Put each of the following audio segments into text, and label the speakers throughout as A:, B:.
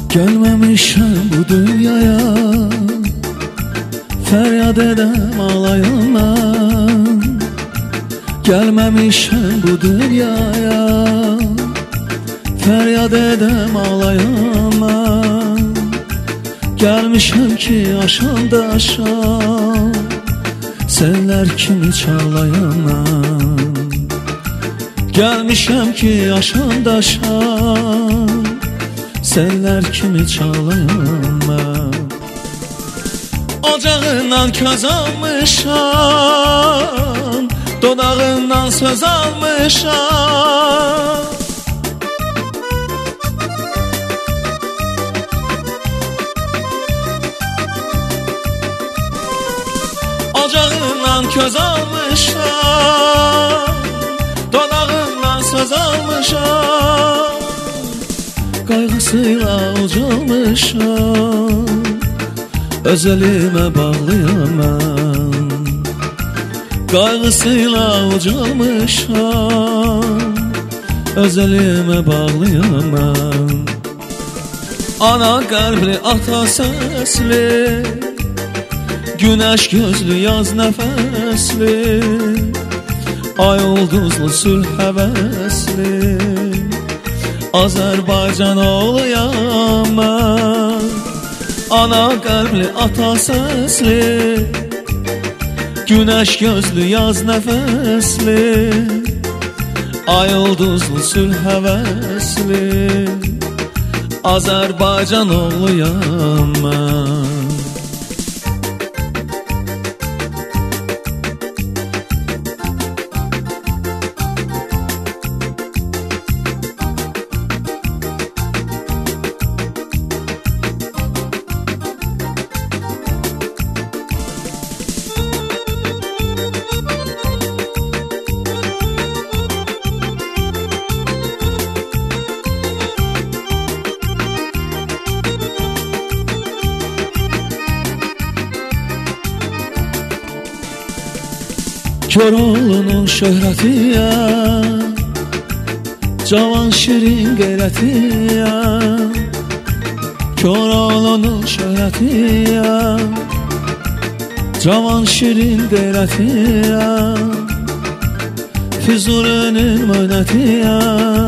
A: Gelmemişim bu dünyaya, feryat edem ağlayam ben. Gelmemişim bu dünyaya, feryat edem ağlayam ben. Gelmişim ki aşan da aşan, senler kimi çağlayam ben. Gelmişim ki aşan da aşan, senler kimi çağlayam ben. Ocağından köz almışam, dodağından söz almışam. Ocağından köz almışam, dodağından söz almışam. Qaygısıyla ucalmışam, öz elimə bağlıyam mən. Qaygısıyla ucalmışam, öz elimə bağlıyam mən. Ana qəlbli, ata səsli, güneş gözlü, yaz nəfəsli, ay ulduzlu, sülh həvəsli, Azərbaycan oğluyam mən. Ana qəlbli, ata səsli, güneş gözlü, yaz nəfəsli, ay ulduzlu, sülh həvəsli, Azərbaycan oğluyam mən. Koroğlunun şöhrətiyə, cavan şirin qeyrətiyə. Koroğlunun şöhrətiyə, cavan şirin qeyrətiyə. Füzulinin möhnətiyə,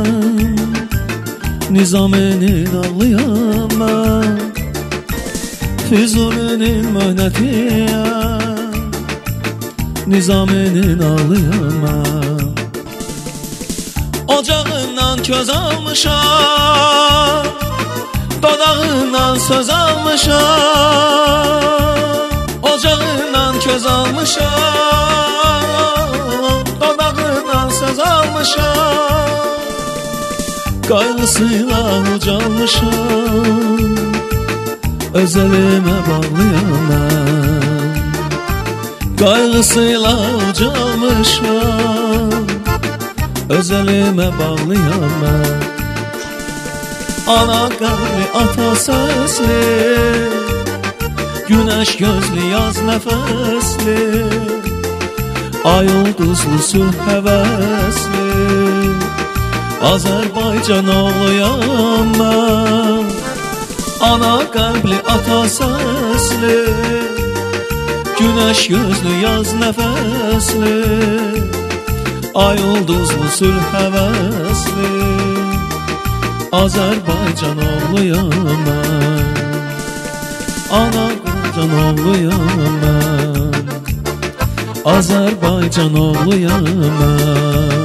A: Nizaminin ağlıyam mən. Füzulinin möhnətiyə, Nizaminin ağlıyam mən. Ocağından köz almışam, dodağından söz almışam. Ocağından köz almışam, dodağından söz almışam. Qaygısıyla ucalmışam, öz elimə bağlıyam mən. Qaygısıyla ucalmışam, öz elimə bağlıyam mən. Ana qəlbli, ata səsli, güneş gözlü, yaz nəfəsli, ay ulduzlu, sülh həvəsli, Azərbaycan oğluyam mən. Ana qəlbli, ata səsli, güneş gözlü, yaz nəfəsli, ay ulduzlu, sülh həvəsli, Azərbaycan oğluyam mən. Ana qurcan oğluyam mən, Azərbaycan oğluyam mən.